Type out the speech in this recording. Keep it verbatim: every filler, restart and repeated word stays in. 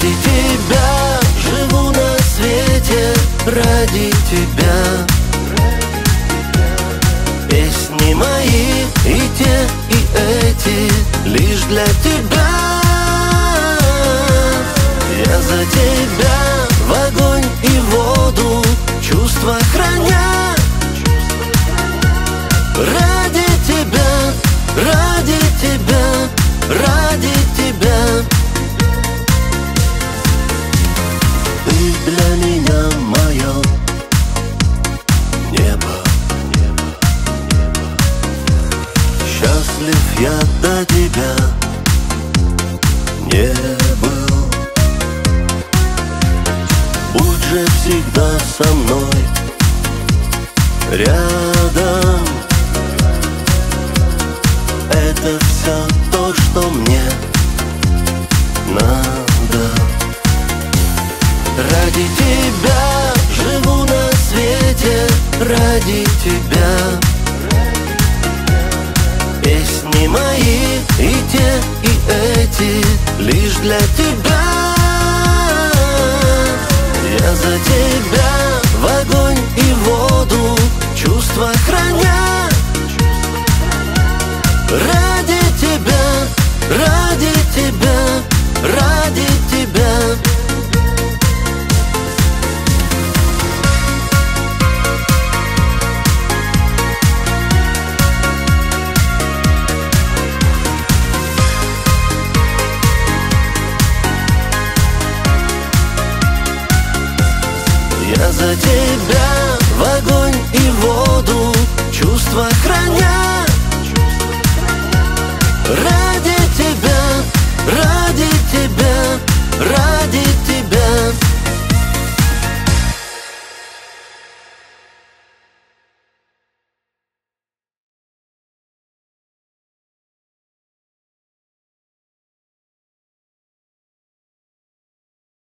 Ради тебя живу на свете, ради тебя. Песни мои и те, и эти лишь для тебя. Я за тебя в огонь и воду чувства храня. Ради тебя, ради тебя, ради тебя. Ты для меня мое небо. Счастлив я до тебя не был. Будь же всегда со мной рядом. Это все то, что мне надо. Ради тебя живу на свете, ради тебя. Песни мои и те, и эти лишь для тебя. Я за тебя